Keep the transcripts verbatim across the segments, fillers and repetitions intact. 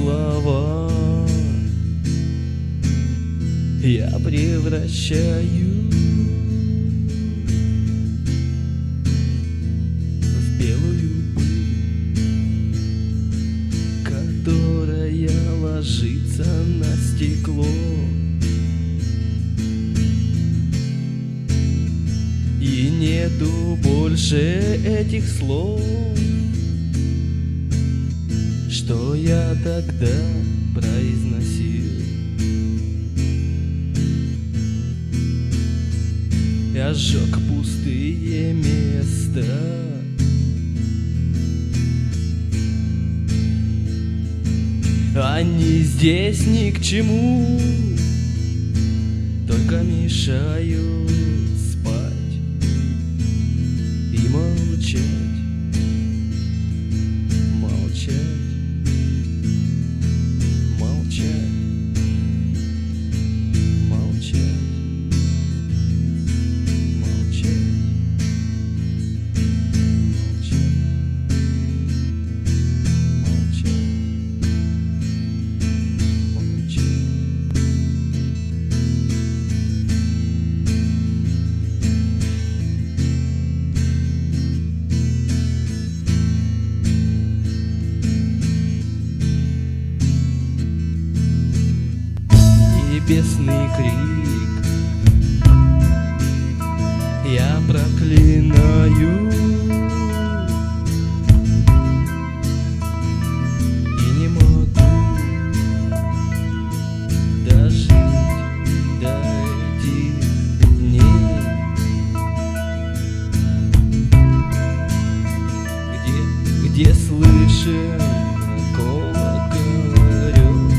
слова я превращаю в белую пыль, которая ложится на стекло. И нету больше этих слов, что я тогда произносил. Я сжег пустые места, они здесь ни к чему, только мешают спать и молчать, молчать, молчать, молчать, молчать, молчать, молчать, молчать. Небесный крик я проклинаю и не могу дожить до этих дней, где, где слышен колокол орёт.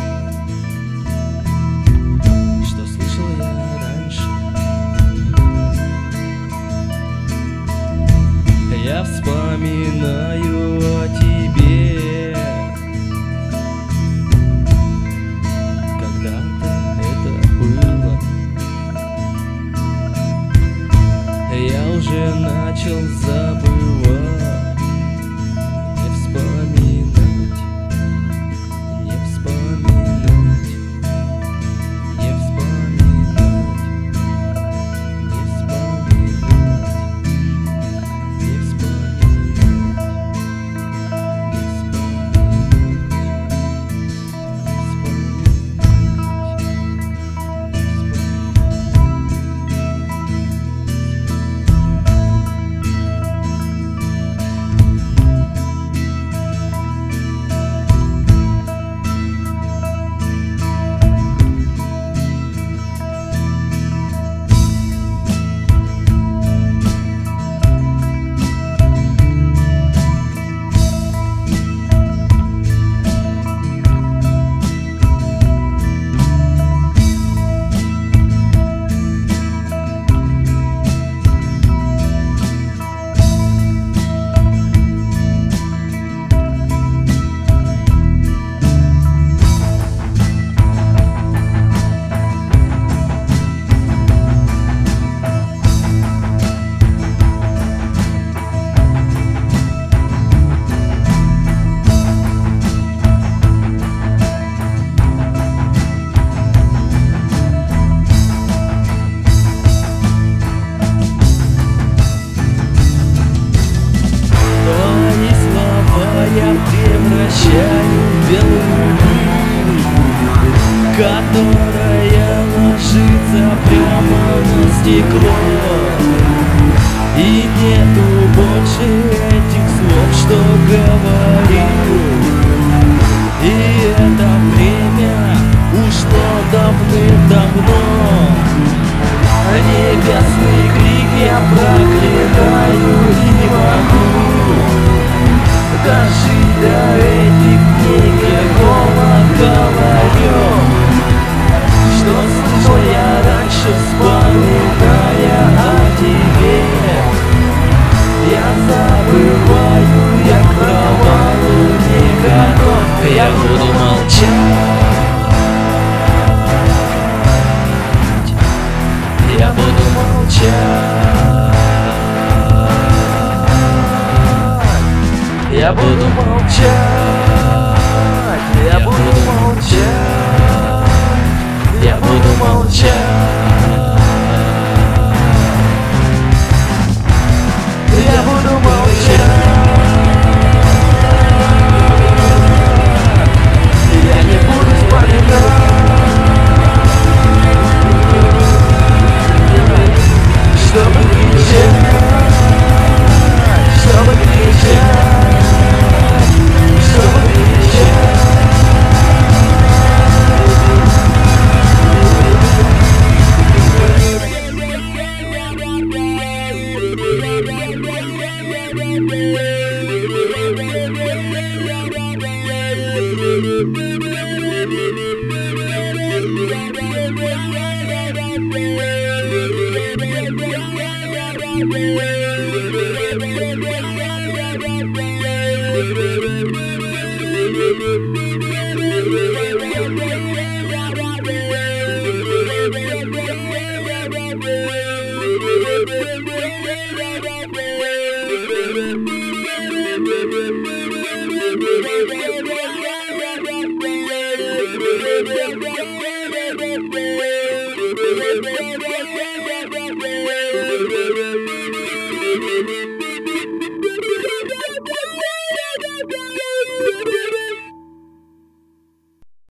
Я вспоминаю о тебе, когда-то это было. Я уже начал забывать, не вспоминать, не вспоминать, не вспоминать, не вспоминать. Я превращаю в белую пыль, которая ложится прямо на стекло. И нету больше этих слов, что говорил. И это время ушло давным-давно. Небесный крик я проклинаю и не могу дожить до этих дней, какого говорю, что слышал я раньше, вспоминая о тебе. Я забываю, я к провалу не готов. Я буду молчать. Yeah.